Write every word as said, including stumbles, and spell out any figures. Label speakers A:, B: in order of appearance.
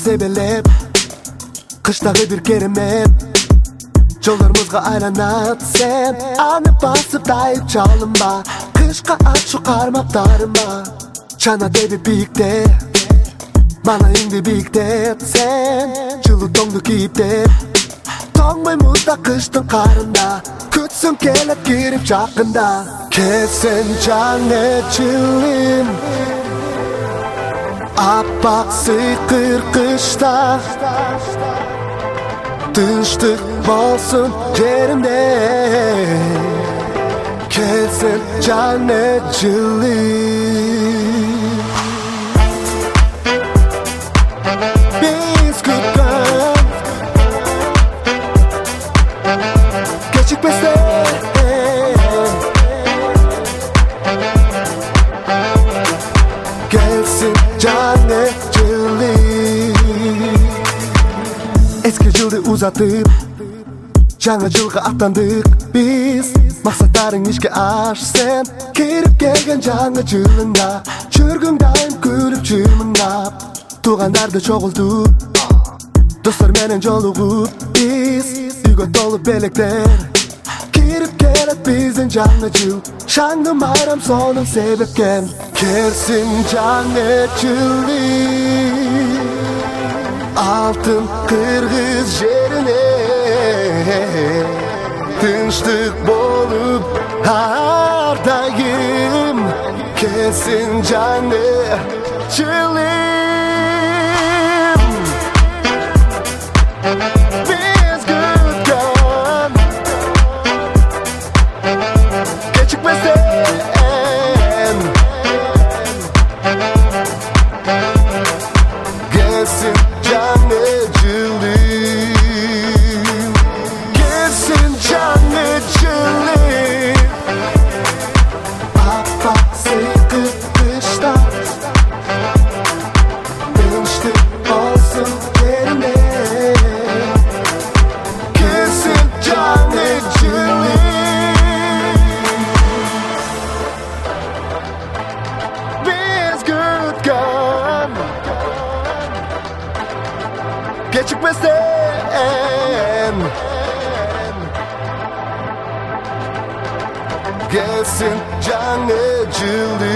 A: себелеп кыштагы бир керемет жолдорубузга айланат сен аны басып тайып чалынба кышка ачуу кармактарыма чана деби бийикте манайыңды бийиктеп сен жылуу тоңду кийиптеп тоңбой музда кыштын карында күтсүң келет кирип жакында келсең жаңы жылым аппак сыйкыр кышта тынчтык болсун жеримде келсең жаңы жылым биз күткөн кечикпестен келсин жаңы жылым эски жылды узатып жаңы жылга аттандык биз максаттарың ишке аш сен кирип келген жаңы жылыңа жүргүң дайым күлүп жымыңдап туугандарды чогултуп достор менен жолугуп биз үйгө толуп белектер кирип келет биздин жаңы жыл шаңды майрам сонун себепкен келсин жаңы жылым алтын кыргыз жерине тынчтык болуп ар дайым келсин жаңы жылым биз күткөн кечикпестен келсин жаңы жылым келсин жаңы жылым аппак сыйкыр кышта тынчтык болсун жериме келсин жаңы жылым биз күткөн кечикпестен келсин жаңы жылым